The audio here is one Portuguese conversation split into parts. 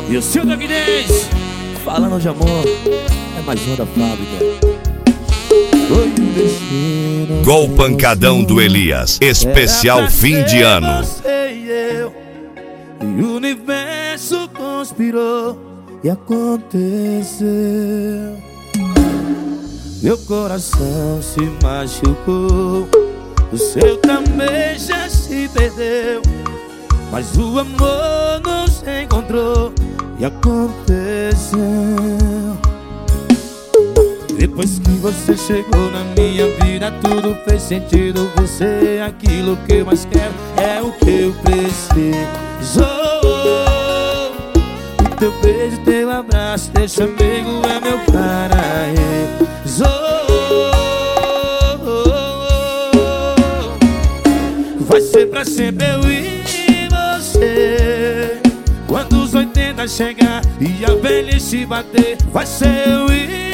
E o seu Dogdez, falando de amor, é mais uma da fábrica. Foi o destino. Gol Pancadão do Elias, especial fim de ano. Você e eu, e o universo conspirou e aconteceu. Meu coração se machucou, o seu também já se perdeu, mas o amor nos encontrou e aconteceu. Depois que você chegou na minha vida, tudo fez sentido. Você é aquilo que eu mais quero, é o que eu preciso. O teu beijo, teu abraço, teu chamego é meu paraíso. Vai ser pra sempre eu e você. Quando os 80 chegar e a velhice bater, vai ser eu e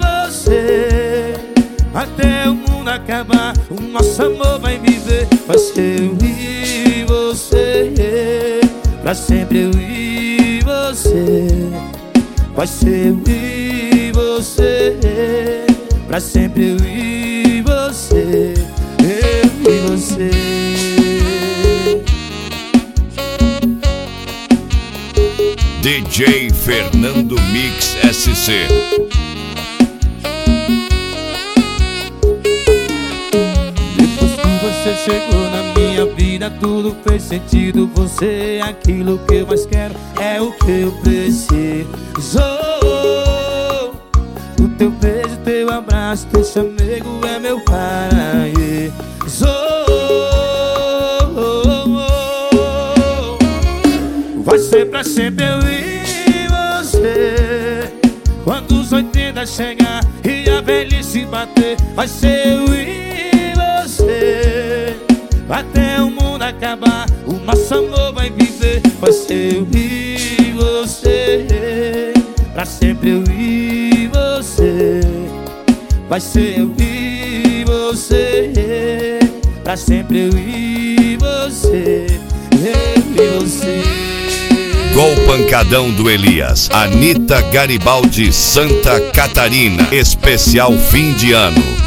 até o mundo acabar, o nosso amor vai viver. Vai ser eu e você, pra sempre eu e você. Vai ser eu e você, pra sempre eu e você. Eu e você. DJ Fernando Mix SC. Você chegou na minha vida, tudo fez sentido. Você é aquilo que eu mais quero, é o que eu preciso. O teu beijo, teu abraço, teu chamego é meu paraíso. Vai ser pra sempre eu e você. Quando os 80 chegar e a velhice bater, vai ser eu e você. Até o mundo acabar, o nosso amor vai viver. Vai ser eu e você, pra sempre eu e você. Vai ser eu e você, pra sempre eu e você. Eu e você. Gol Pancadão do Elias, Anitta Garibaldi, Santa Catarina, especial fim de ano.